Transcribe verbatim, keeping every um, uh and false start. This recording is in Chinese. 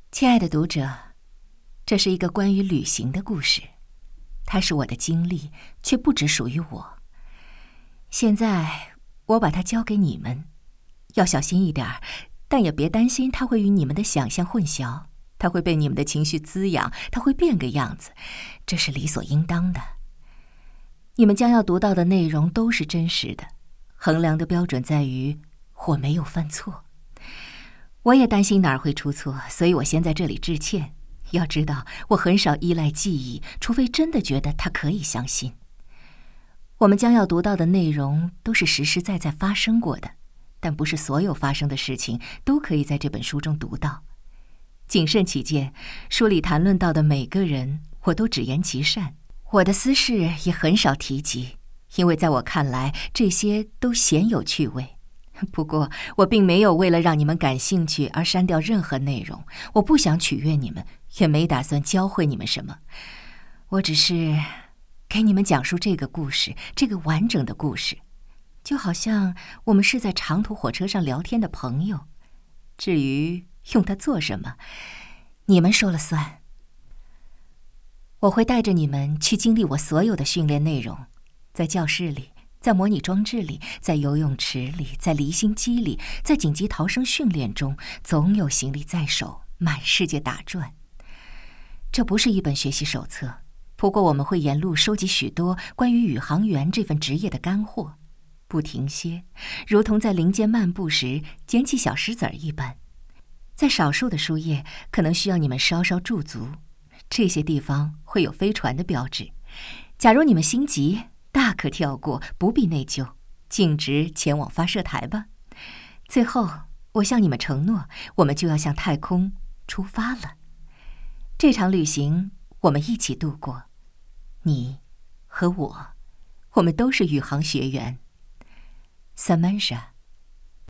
亲爱的读者，这是一个关于旅行的故事，它是我的经历，却不只属于我。现在我把它交给你们，要小心一点儿，但也别担心它会与你们的想象混淆，它会被你们的情绪滋养，它会变个样子，这是理所应当的。你们将要读到的内容都是真实的，衡量的标准在于我没有犯错。我也担心哪儿会出错，所以我先在这里致歉。要知道，我很少依赖记忆，除非真的觉得它可以相信。我们将要读到的内容都是实实在在发生过的，但不是所有发生的事情都可以在这本书中读到。谨慎起见，书里谈论到的每个人，我都只言其善。我的私事也很少提及，因为在我看来，这些都鲜有趣味。不过，我并没有为了让你们感兴趣而删掉任何内容，我不想取悦你们，也没打算教会你们什么。我只是给你们讲述这个故事，这个完整的故事，就好像我们是在长途火车上聊天的朋友。至于用它做什么，你们说了算。我会带着你们去经历我所有的训练内容，在教室里，在模拟装置里，在游泳池里，在离心机里，在紧急逃生训练中，总有行李在手，满世界打转。这不是一本学习手册，不过我们会沿路收集许多关于宇航员这份职业的干货，不停歇，如同在林间漫步时捡起小石子儿一般。在少数的书页，可能需要你们稍稍驻足，这些地方会有飞船的标志。假如你们心急，大可跳过，不必内疚，径直前往发射台吧。最后，我向你们承诺，我们就要向太空出发了。这场旅行我们一起度过，你和我，我们都是宇航学员。Samantha。